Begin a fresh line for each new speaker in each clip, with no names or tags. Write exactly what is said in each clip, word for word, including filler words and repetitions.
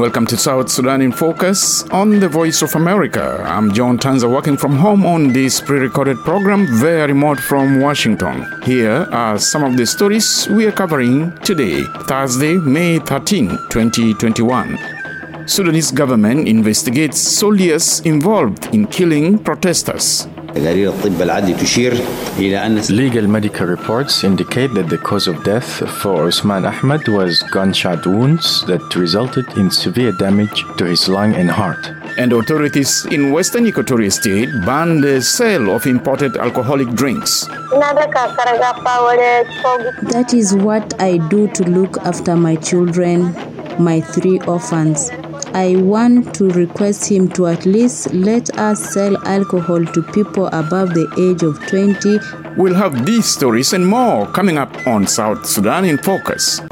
welcome to South Sudan in Focus on the Voice of America. I'm John Tanza, working from home on this pre-recorded program, very remote from Washington. Here are some of the stories we are covering today, Thursday, May thirteenth, twenty twenty-one. Sudanese government investigates soldiers involved in killing protesters.
Legal medical reports indicate that the cause of death for Osman Ahmed was gunshot wounds that resulted in severe damage to his lung and heart.
And authorities in Western Equatoria State banned the sale of imported alcoholic drinks.
That is what I do to look after my children, my three orphans. I want to request him to at least let us sell alcohol to people above the age of twenty.
We'll have these stories and more coming up on South Sudan in Focus.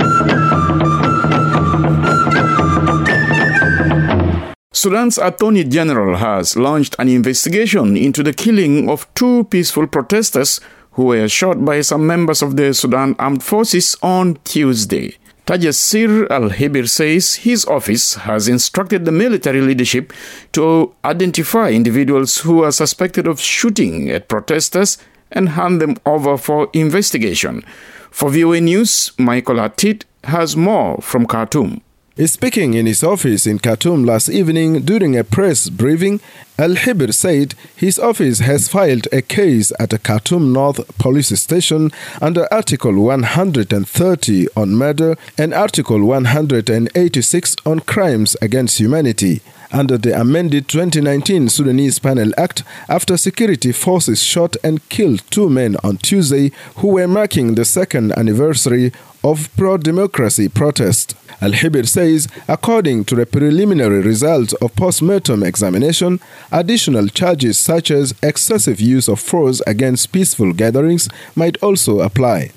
Sudan's Attorney General has launched an investigation into the killing of two peaceful protesters who were shot by some members of the Sudan Armed Forces on Tuesday. Tajassir Al-Hibir says his office has instructed the military leadership to identify individuals who are suspected of shooting at protesters and hand them over for investigation. For V O A News, Michael Atit has more from Khartoum.
Speaking in his office in Khartoum last evening during a press briefing, Al-Hibir said his office has filed a case at the Khartoum North Police Station under Article one hundred thirty on murder and Article one hundred eighty-six on crimes against humanity. Under the amended twenty nineteen Sudanese Penal Act, after security forces shot and killed two men on Tuesday who were marking the second anniversary of pro-democracy protest. Al-Hibir says, according to the preliminary results of post-mortem examination, additional charges such as excessive use of force against peaceful gatherings might also apply.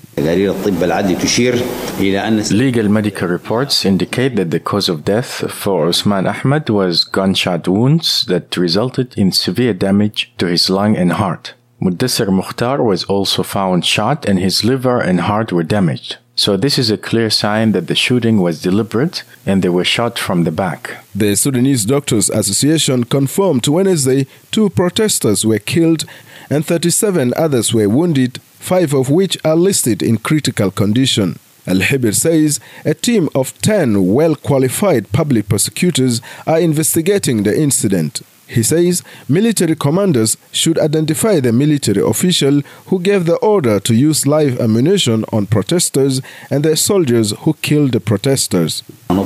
Legal medical reports indicate that the cause of death for Osman Ahmed was gunshot wounds that resulted in severe damage to his lung and heart. Mudassir Mukhtar was also found shot and his liver and heart were damaged. So this is a clear sign that the shooting was deliberate and they were shot from the back.
The Sudanese Doctors Association confirmed Wednesday two protesters were killed and thirty-seven others were wounded, five of which are listed in critical condition. Al-Hibir says a team of ten well-qualified public prosecutors are investigating the incident. He says military commanders should identify the military official who gave the order to use live ammunition on protesters and the soldiers who killed the protesters.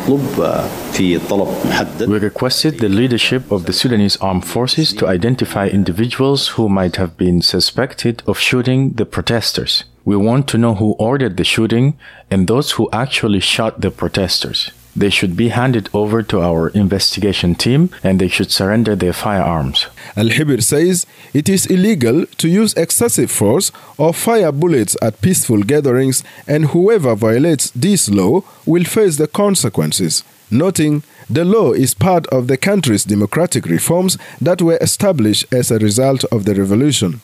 We requested the leadership of the Sudanese Armed Forces to identify individuals who might have been suspected of shooting the protesters. We want to know who ordered the shooting and those who actually shot the protesters. They should be handed over to our investigation team and they should surrender their firearms.
Al-Hibir says it is illegal to use excessive force or fire bullets at peaceful gatherings, and whoever violates this law will face the consequences, noting the law is part of the country's democratic reforms that were established as a result of the revolution.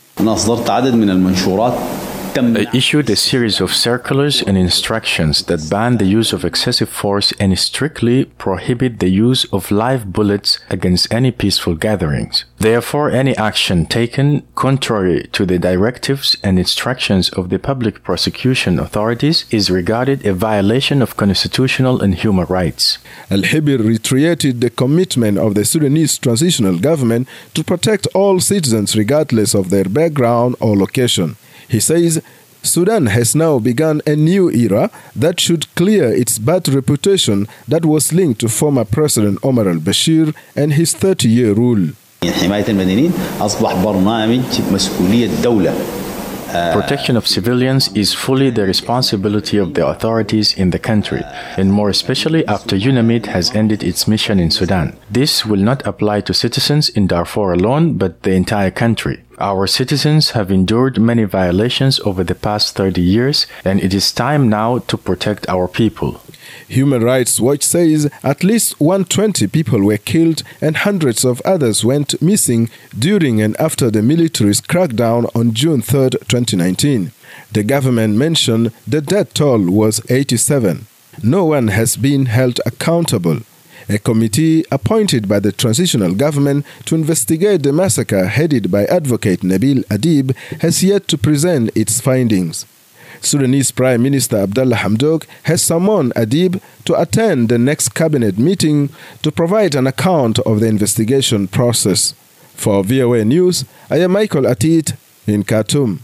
I issued a series of circulars and instructions that ban the use of excessive force and strictly prohibit the use of live bullets against any peaceful gatherings. Therefore, any action taken contrary to the directives and instructions of the public prosecution authorities is regarded a violation of constitutional and human rights.
Al-Hibir reiterated the commitment of the Sudanese transitional government to protect all citizens regardless of their background or location. He says Sudan has now begun a new era that should clear its bad reputation that was linked to former President Omar al-Bashir and his thirty-year rule.
Protection of civilians is fully the responsibility of the authorities in the country, and more especially after UNAMID has ended its mission in Sudan. This will not apply to citizens in Darfur alone, but the entire country. Our citizens have endured many violations over the past thirty years, and it is time now to protect our people.
Human Rights Watch says at least one hundred twenty people were killed and hundreds of others went missing during and after the military's crackdown on June third, twenty nineteen. The government mentioned the death toll was eighty-seven. No one has been held accountable. A committee appointed by the transitional government to investigate the massacre, headed by Advocate Nabil Adib, has yet to present its findings. Sudanese Prime Minister Abdallah Hamdok has summoned Adib to attend the next cabinet meeting to provide an account of the investigation process. For V O A News, I am Michael Atit in Khartoum.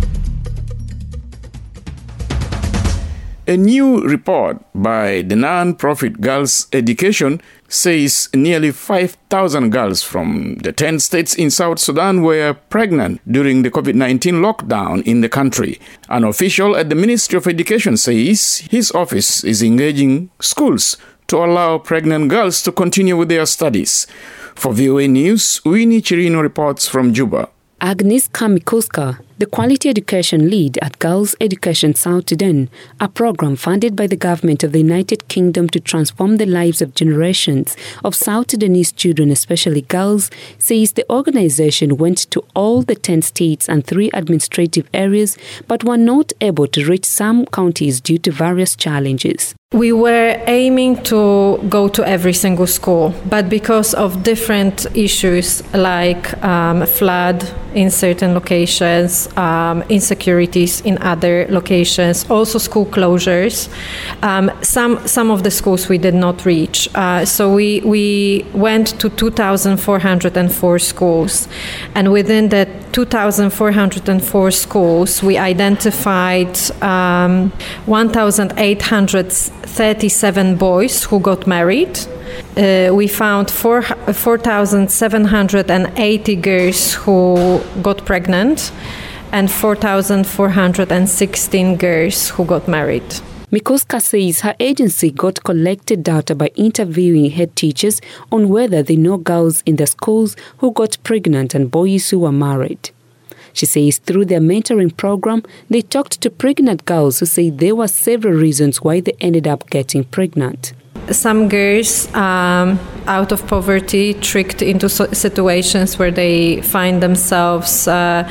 A new report by the non-profit Girls Education says nearly five thousand girls from the ten states in South Sudan were pregnant during the COVID nineteen lockdown in the country. An official at the Ministry of Education says his office is engaging schools to allow pregnant girls to continue with their studies. For V O A News, Winnie Chirino reports from Juba.
Agnes Kamikoska, the Quality Education Lead at Girls Education South Sudan, a program funded by the government of the United Kingdom to transform the lives of generations of South Sudanese children, especially girls, says the organization went to all the ten states and three administrative areas, but were not able to reach some counties due to various challenges.
We were aiming to go to every single school, but because of different issues like um, flood in certain locations, um, insecurities in other locations, also school closures, um, some some of the schools we did not reach. Uh, so we we went to two thousand four hundred four schools, and within the two thousand four hundred four schools, we identified um, one thousand eight hundred thirty-seven boys who got married. Uh, we found four thousand seven hundred eighty girls who got pregnant and four thousand four hundred sixteen girls who got married.
Mikoska says her agency got collected data by interviewing head teachers on whether they know girls in the schools who got pregnant and boys who were married. She says through their mentoring program, they talked to pregnant girls who say there were several reasons why they ended up getting pregnant.
Some girls um, out of poverty tricked into situations where they find themselves uh,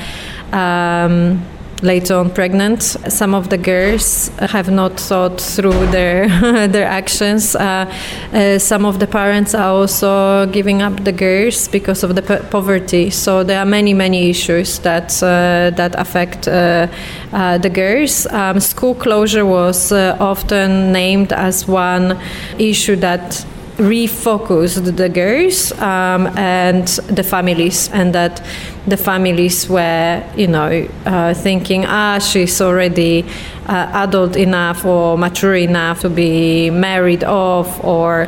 um, later on pregnant. Some of the girls have not thought through their their actions. Uh, uh, some of the parents are also giving up the girls because of the po- poverty. So there are many, many issues that uh, that affect uh, uh, the girls. Um, school closure was uh, often named as one issue that refocused the girls um, and the families, and that the families were, you know, uh, thinking, ah, she's already uh, adult enough or mature enough to be married off, or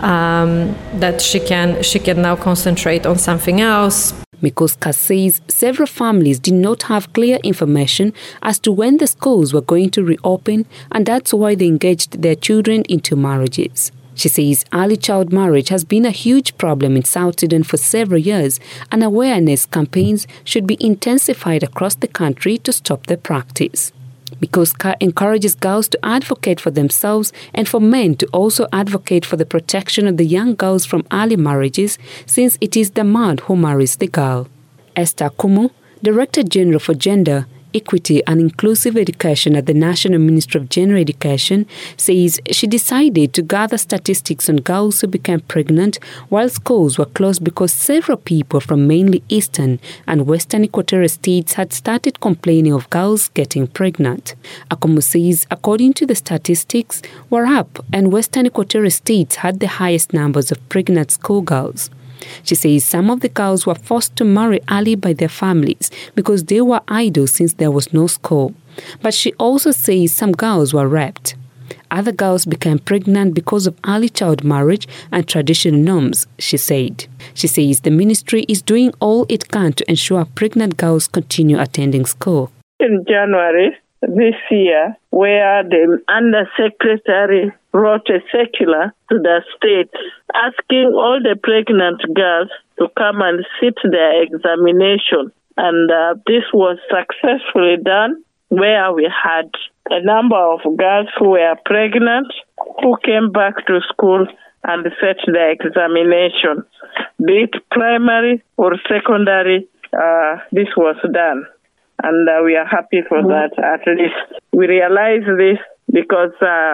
um, that she can she can now concentrate on something else.
Mikoska says several families did not have clear information as to when the schools were going to reopen, and that's why they engaged their children into marriages. She says early child marriage has been a huge problem in South Sudan for several years, and awareness campaigns should be intensified across the country to stop the practice. Mikoska encourages girls to advocate for themselves and for men to also advocate for the protection of the young girls from early marriages, since it is the man who marries the girl. Esther Kumu, Director General for Gender, Equity and Inclusive Education at the National Ministry of General Education, says she decided to gather statistics on girls who became pregnant while schools were closed because several people from mainly eastern and western Equatorial states had started complaining of girls getting pregnant. Akomu says according to the statistics, Warrap and western Equatorial states had the highest numbers of pregnant schoolgirls. She says some of the girls were forced to marry early by their families because they were idle since there was no school. But she also says some girls were raped. Other girls became pregnant because of early child marriage and traditional norms, she said. She says the ministry is doing all it can to ensure pregnant girls continue attending school.
In January this year, where the Undersecretary wrote a circular to the states asking all the pregnant girls to come and sit their examination. And uh, this was successfully done, where we had a number of girls who were pregnant who came back to school and set their examination. Be it primary or secondary, uh, this was done. And uh, we are happy for mm-hmm. that, at least. We realize this because uh,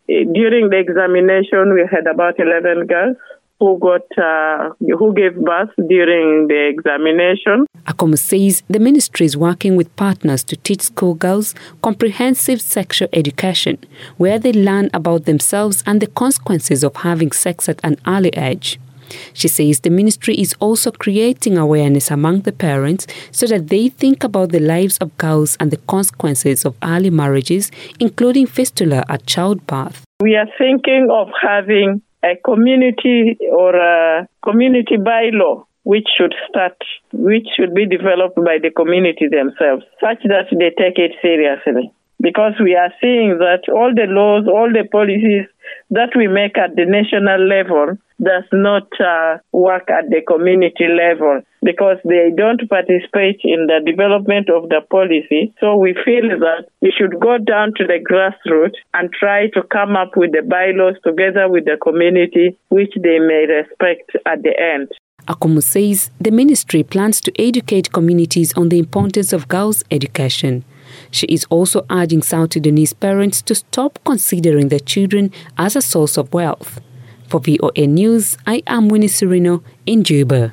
During the examination, we had about eleven girls who got uh, who gave birth during the examination.
Akomu says the ministry is working with partners to teach schoolgirls comprehensive sexual education, where they learn about themselves and the consequences of having sex at an early age. She says the ministry is also creating awareness among the parents so that they think about the lives of girls and the consequences of early marriages, including fistula at childbirth.
We are thinking of having a community or a community bylaw which should start, which should be developed by the community themselves, such that they take it seriously. Because we are seeing that all the laws, all the policies that we make at the national level does not uh, work at the community level because they don't participate in the development of the policy. So we feel that we should go down to the grassroots and try to come up with the bylaws together with the community, which they may respect at the end.
Akomu says the ministry plans to educate communities on the importance of girls' education. She is also urging South Sudanese parents to stop considering their children as a source of wealth. For V O A News, I am Winnie Serino in Juba.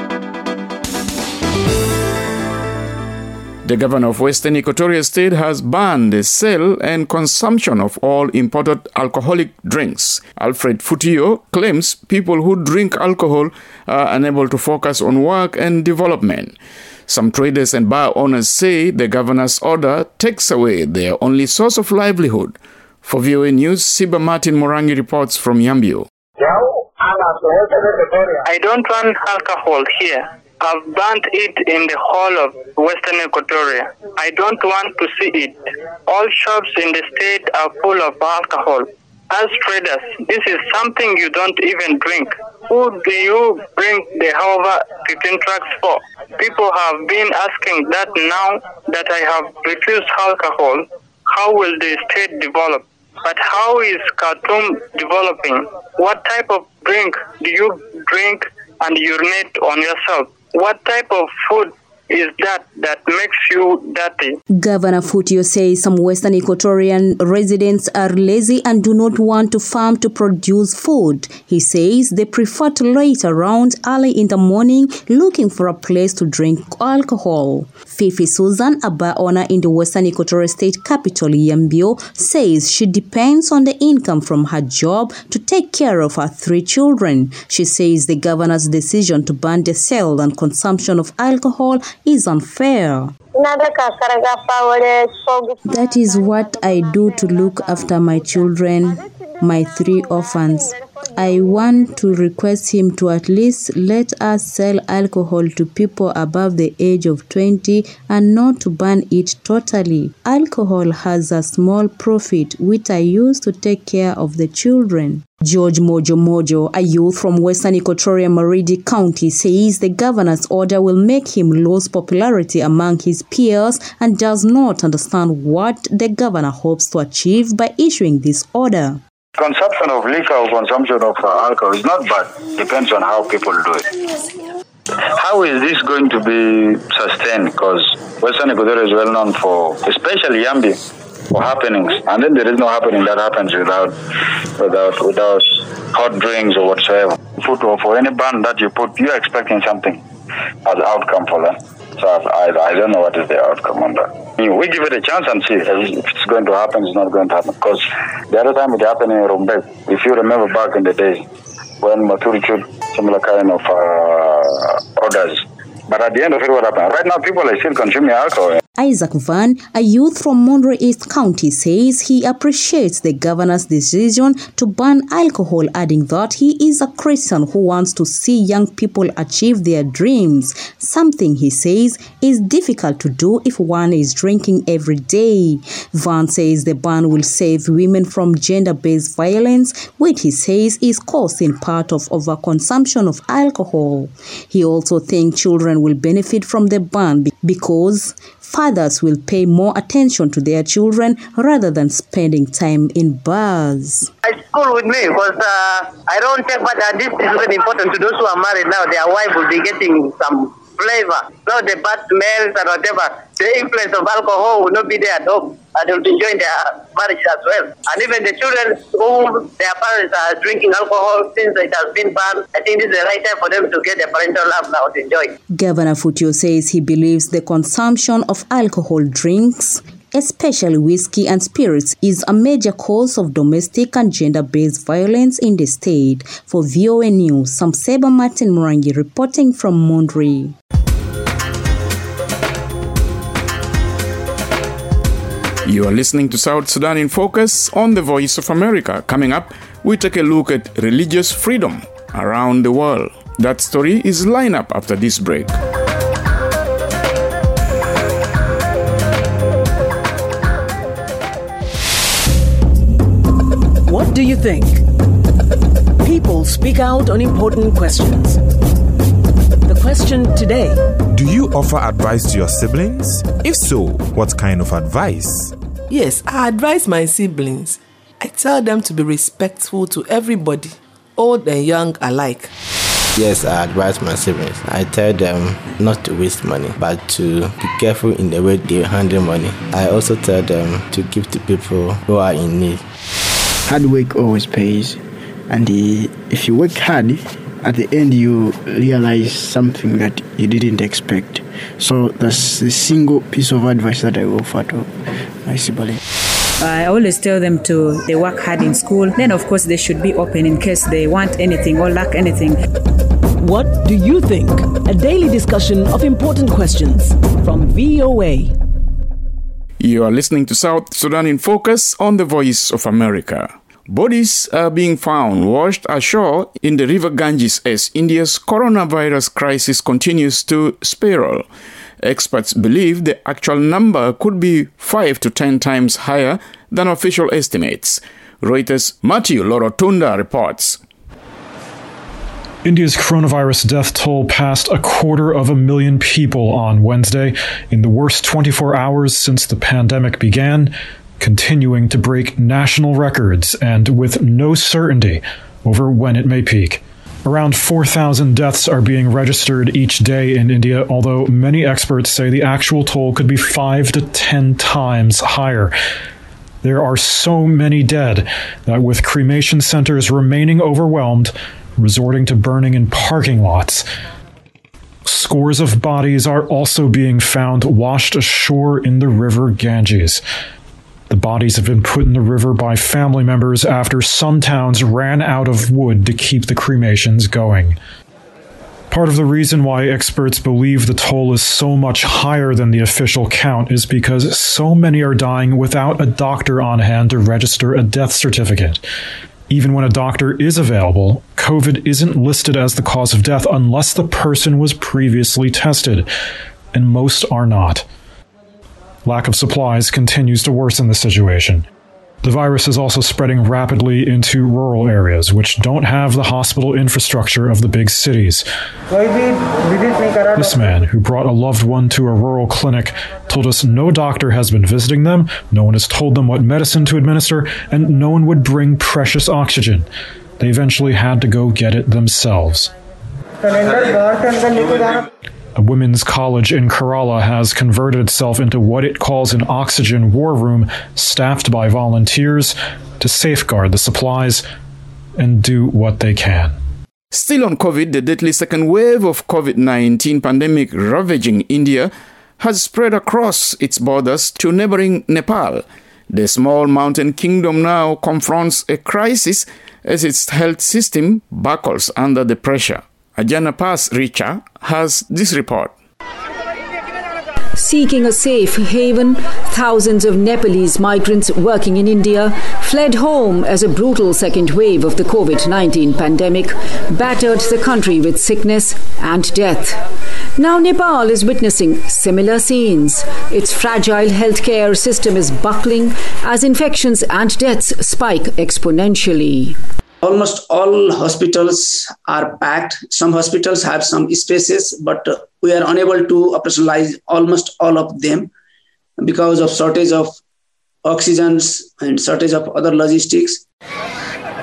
The governor of Western Equatoria State has banned the sale and consumption of all imported alcoholic drinks. Alfred Futio claims people who drink alcohol are unable to focus on work and development. Some traders and bar owners say the governor's order takes away their only source of livelihood. For V O A News, Siba Martin Morangi reports from Yambio.
I don't want alcohol here. I've banned it in the whole of Western Equatoria. I don't want to see it. All shops in the state are full of alcohol. As traders, this is something you don't even drink. Who do you bring the however fifteen trucks for? People have been asking that now that I have refused alcohol, how will the state develop? But how is Khartoum developing? What type of drink do you drink and urinate on yourself? What type of food is that that makes you dirty?
Governor Futio says some Western Equatorian residents are lazy and do not want to farm to produce food. He says they prefer to wait around early in the morning looking for a place to drink alcohol. Fifi Susan, a bar owner in the Western Equatorial State capital, Yambio, says she depends on the income from her job to take care of her three children. She says the governor's decision to ban the sale and consumption of alcohol is unfair. That is what I do to look after my children, my three orphans. I want to request him to at least let us sell alcohol to people above the age of twenty and not to ban it totally. Alcohol has a small profit which I use to take care of the children. George Mojo Mojo, a youth from Western Equatoria Maridi County, says the governor's order will make him lose popularity among his peers and does not understand what the governor hopes to achieve by issuing this order.
Consumption of liquor or consumption of uh, alcohol is not bad. Depends on how people do it. How is this going to be sustained? Because Western Equatoria is well known for, especially Yambi, for happenings. And then there is no happening that happens without without without hot drinks or whatsoever. Food or for any band that you put, you're expecting something as outcome for them. So I, I don't know what is the outcome on that. We give it a chance and see if it's going to happen, it's not going to happen. Because the other time it happened in Rumbek, if you remember back in the day, when Maturi issued similar kind of uh, orders. But at the end of it, what happened? Right now, people are still consuming alcohol.
Isaac Van, a youth from Monroe East County, says he appreciates the governor's decision to ban alcohol, adding that he is a Christian who wants to see young people achieve their dreams, something he says is difficult to do if one is drinking every day. Van says the ban will save women from gender-based violence, which he says is caused in part of overconsumption of alcohol. He also thinks children will benefit from the ban because fathers will pay more attention to their children rather than spending time in bars.
It's cool with me because uh, I don't take, but uh, this is very important to those who are married now. Their wife will be getting some
flavor, not the bad smells and whatever. The influence of alcohol will not be there at home, and they will be enjoying their marriage as well. And even the children who their parents are drinking alcohol since it has been banned, I think this is the right time for them to get the parental love now to enjoy. Governor
Futio says he believes the consumption of alcohol drinks, especially whiskey and spirits, is a major cause of domestic and gender-based violence in the state. For V O A News, Samseba Martin Murangi reporting from Mondri.
You are listening to South Sudan in Focus on the Voice of America. Coming up, we take a look at religious freedom around the world. That story is lined up after this break.
What do you think? People speak out on important questions. The question today:
do you offer advice to your siblings? If so, what kind of advice?
Yes, I advise my siblings. I tell them to be respectful to everybody, old and young alike.
Yes, I advise my siblings. I tell them not to waste money, but to be careful in the way they handle money. I also tell them to give to people who are in need.
Hard work always pays, and the, if you work hard, at the end you realize something that you didn't expect. So that's the single piece of advice that I offer to my siblings.
I always tell them to they work hard in school. Then of course they should be open in case they want anything or lack anything.
What do you think? A daily discussion of important questions from V O A.
You are listening to South Sudan in Focus on the Voice of America. Bodies are being found washed ashore in the river Ganges as India's coronavirus crisis continues to spiral. Experts believe the actual number could be five to ten times higher than official estimates. Reuters' Matthew Lorotunda reports.
India's coronavirus death toll passed a quarter of a million people on Wednesday in the worst twenty-four hours since the pandemic began, continuing to break national records and with no certainty over when it may peak. Around four thousand deaths are being registered each day in India, although many experts say the actual toll could be five to ten times higher. There are so many dead that with cremation centers remaining overwhelmed, resorting to burning in parking lots, scores of bodies are also being found washed ashore in the river Ganges. The bodies have been put in the river by family members after some towns ran out of wood to keep the cremations going. Part of the reason why experts believe the toll is so much higher than the official count is because so many are dying without a doctor on hand to register a death certificate. Even when a doctor is available, COVID isn't listed as the cause of death unless the person was previously tested, and most are not. Lack of supplies continues to worsen the situation. The virus is also spreading rapidly into rural areas, which don't have the hospital infrastructure of the big cities. This man, who brought a loved one to a rural clinic, told us no doctor has been visiting them, no one has told them what medicine to administer, and no one would bring precious oxygen. They eventually had to go get it themselves. A women's college in Kerala has converted itself into what it calls an oxygen war room, staffed by volunteers to safeguard the supplies and do what they can.
Still on COVID, the deadly second wave of COVID nineteen pandemic ravaging India has spread across its borders to neighboring Nepal. The small mountain kingdom now confronts a crisis as its health system buckles under the pressure. Ajana Pass Richa has this report.
Seeking a safe haven, thousands of Nepalese migrants working in India fled home as a brutal second wave of the COVID nineteen pandemic battered the country with sickness and death. Now Nepal is witnessing similar scenes. Its fragile healthcare system is buckling as infections and deaths spike exponentially.
Almost all hospitals are packed. Some hospitals have some spaces, but we are unable to operationalize almost all of them because of shortage of oxygen and shortage of other logistics.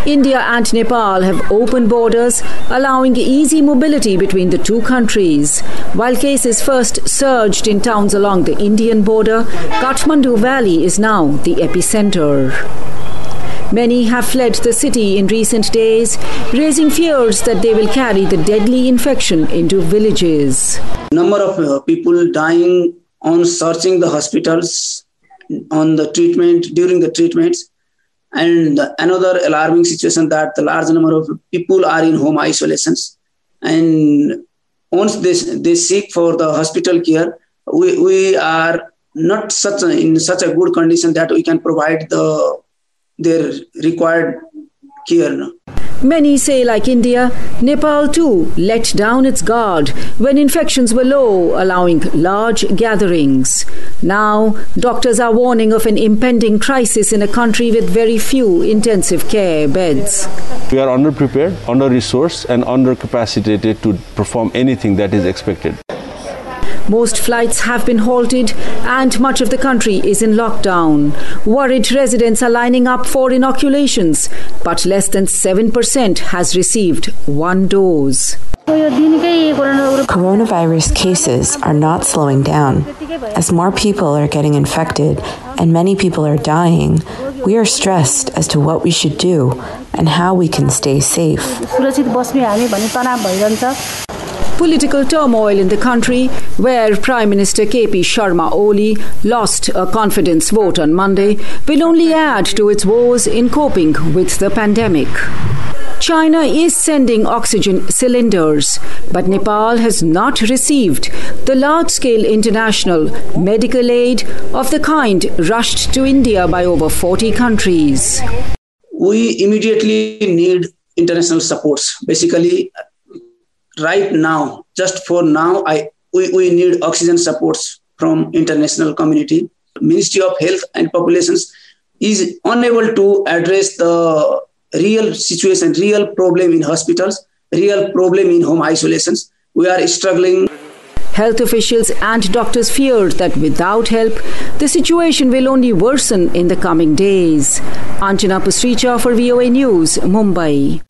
India and Nepal have open borders, allowing easy mobility between the two countries. While cases first surged in towns along the Indian border, Kathmandu Valley is now the epicenter. Many have fled the city in recent days, raising fears that they will carry the deadly infection into villages.
Number of uh, people dying on searching the hospitals, on the treatment, during the treatments. And another alarming situation that the large number of people are in home isolations. And once they, they seek for the hospital care, we, we are not such a, in such a good condition that we can provide the their required care.
Many say, like India, Nepal too let down its guard when infections were low, allowing large gatherings. Now, doctors are warning of an impending crisis in a country with very few intensive care beds.
We are underprepared, under-resourced, and under-capacitated to perform anything that is expected.
Most flights have been halted and much of the country is in lockdown. Worried residents are lining up for inoculations, but less than seven percent has received one dose.
Coronavirus cases are not slowing down. As more people are getting infected and many people are dying, we are stressed as to what we should do and how we can stay safe.
Political turmoil in the country, where Prime Minister K P Sharma Oli lost a confidence vote on Monday, will only add to its woes in coping with the pandemic. China is sending oxygen cylinders, but Nepal has not received the large-scale international medical aid of the kind rushed to India by over forty countries.
We immediately need international supports. Basically, right now, just for now, I we, we need oxygen supports from international community. Ministry of Health and Populations is unable to address the real situation, real problem in hospitals, real problem in home isolations. We are struggling.
Health officials and doctors feared that without help, the situation will only worsen in the coming days. Anjana Pasricha for V O A News, Mumbai.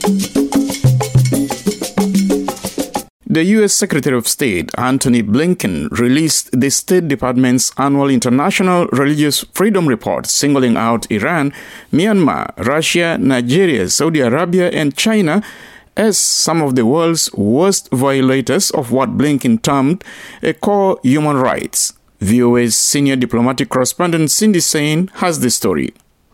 The U S Secretary of State, Antony Blinken, released the State Department's annual International Religious Freedom Report, singling out Iran, Myanmar, Russia, Nigeria, Saudi Arabia, and China as some of the world's worst violators of what Blinken termed a core human rights. V O A's senior diplomatic correspondent Cindy Sain has the story.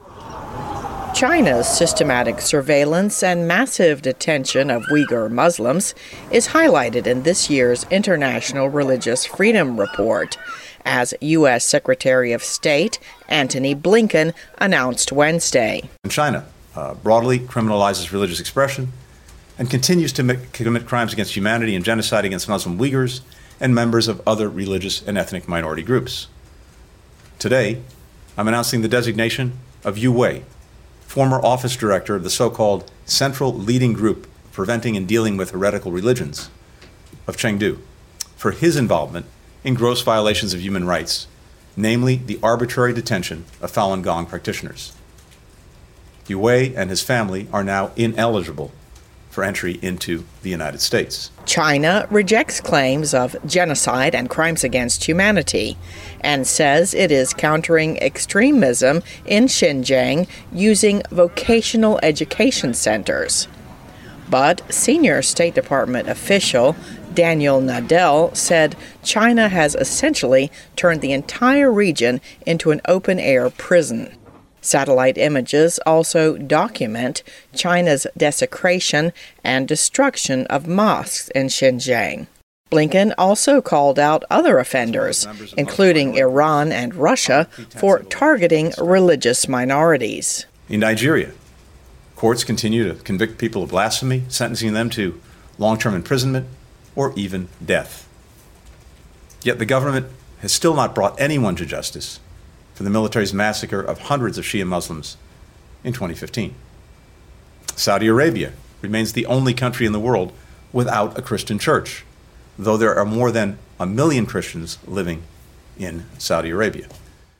China's systematic surveillance and massive detention of Uyghur Muslims is highlighted in this year's International Religious Freedom Report, as U S Secretary of State Antony Blinken announced Wednesday.
China uh, broadly criminalizes religious expression and continues to make, commit crimes against humanity and genocide against Muslim Uyghurs and members of other religious and ethnic minority groups. Today, I'm announcing the designation of Yu Wei, former office director of the so-called Central Leading Group Preventing and Dealing with Heretical Religions of Chengdu, for his involvement in gross violations of human rights, namely the arbitrary detention of Falun Gong practitioners. Yu Wei and his family are now ineligible for entry into the United States.
China rejects claims of genocide and crimes against humanity and says it is countering extremism in Xinjiang using vocational education centers. But senior State Department official Daniel Nadell said China has essentially turned the entire region into an open-air prison. Satellite images also document China's desecration and destruction of mosques in Xinjiang. Blinken also called out other offenders, including Iran and Russia, for targeting religious minorities.
In Nigeria, courts continue to convict people of blasphemy, sentencing them to long-term imprisonment or even death. Yet the government has still not brought anyone to justice for the military's massacre of hundreds of Shia Muslims in twenty fifteen. Saudi Arabia remains the only country in the world without a Christian church, though there are more than a million Christians living in Saudi Arabia.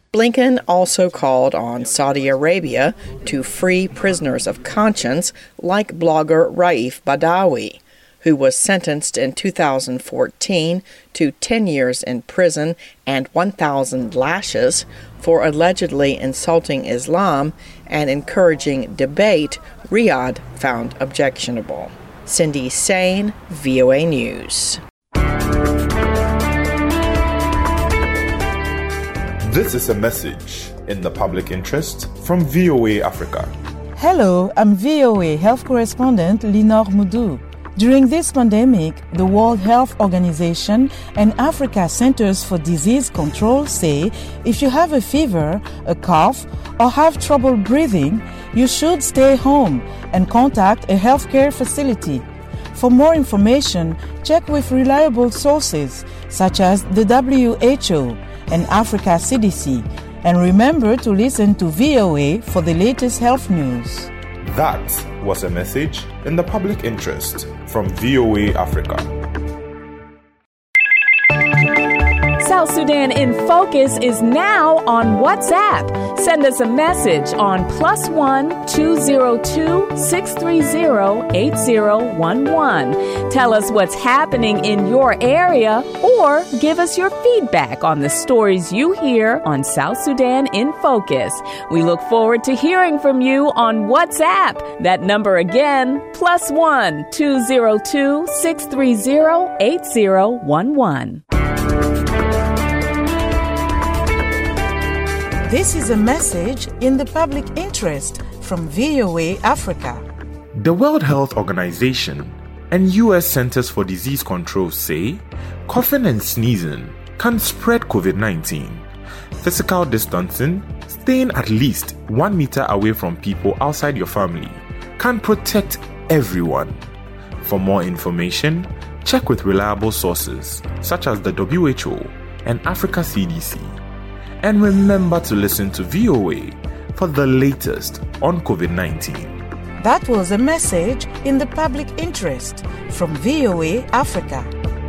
Blinken also called on Saudi Arabia to free prisoners of conscience like blogger Raif Badawi, who was sentenced in two thousand fourteen to ten years in prison and one thousand lashes for allegedly insulting Islam and encouraging debate Riyadh found objectionable. Cindy Sain, V O A News.
This is a message in the public interest from V O A Africa.
Hello, I'm V O A health correspondent Linor Moudou. During this pandemic, the World Health Organization and Africa Centers for Disease Control say if you have a fever, a cough, or have trouble breathing, you should stay home and contact a healthcare facility. For more information, check with reliable sources such as the W H O and Africa C D C. And remember to listen to V O A for the latest health news.
That was a message in the public interest from V O A Africa.
South Sudan in Focus is now on WhatsApp. Send us a message on plus one two zero two six three zero eight zero one one. Tell us what's happening in your area or give us your feedback on the stories you hear on South Sudan in Focus. We look forward to hearing from you on WhatsApp. That number again, plus one two zero two six three zero eight zero one one.
This is a message in the public interest from V O A Africa.
The World Health Organization and U S Centers for Disease Control say coughing and sneezing can spread COVID nineteen. Physical distancing, staying at least one meter away from people outside your family, can protect everyone. For more information, check with reliable sources such as the W H O and Africa C D C. And remember to listen to V O A for the latest on COVID nineteen.
That was a message in the public interest from V O A Africa.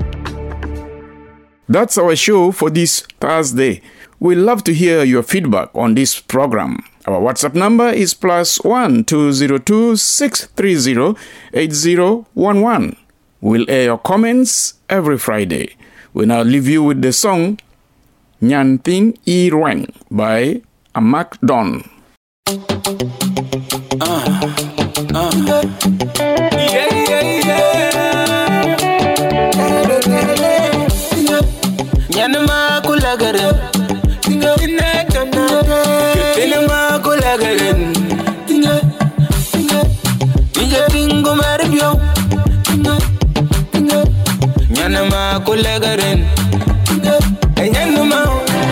That's our show for this Thursday. We'd love to hear your feedback on this program. Our WhatsApp number is plus one two zero two six three zero eight zero one one. We'll air your comments every Friday. We now leave you with the song Nyan Ting I Rueng by Amak Don.
Uh, uh. Yeah, yeah, yeah. Nyanama kulagaran, tinga tinga tinga, tinga kulagaran, tinga tinga, tinga tinga maribyo, tinga tinga, nyanama kulagaran, tinga, nyanama,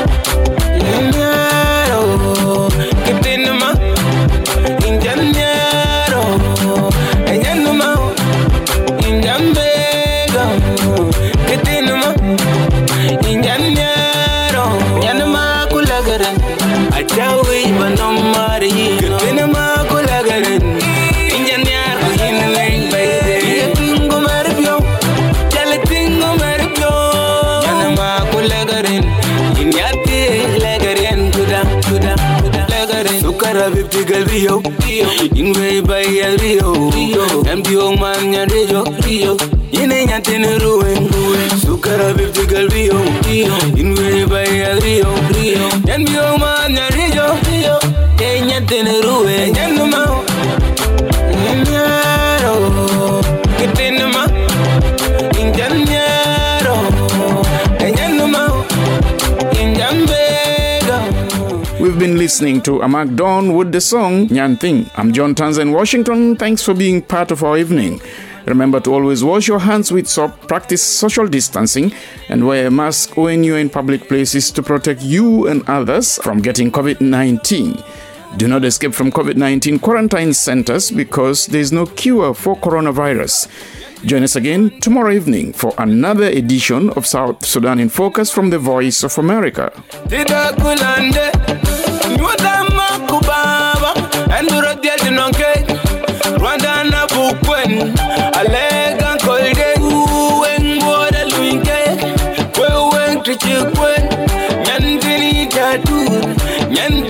nyanaro, kitinama, injanyaro, nyanama, injambega, kitinama. Injanyero, yanama kulagaran, achawi banomari, kutinama kulagaran, injanyero yinleng baby, yatingo maribyo, jalatingo maribyo, yanama kulagaran, inyati lagaran, kuda kuda kuda lagaran, sukara bipti galbiyo, inwe bayal rio, nambiyo man nyarejo rio. Yine nyatene ruwen sukara bifti galbiyo inwe baya rio rio yanbiyo man nyarijo rio e nyatene ruwen yanuma nyaro kitenema injanyaro e yanuma injambega.
We've been listening to Amak Don with the song Nyan Ting. I'm John Tanza in Washington. Thanks for being part of our evening. Remember to always wash your hands with soap, practice social distancing, and wear a mask when you're in public places to protect you and others from getting COVID nineteen. Do not escape from COVID nineteen quarantine centers because there's no cure for coronavirus. Join us again tomorrow evening for another edition of South Sudan in Focus from the Voice of America.
Rwanda na bukwen alega kolde uwen boda luinke kwen trichikwen nyandini tatu Nyan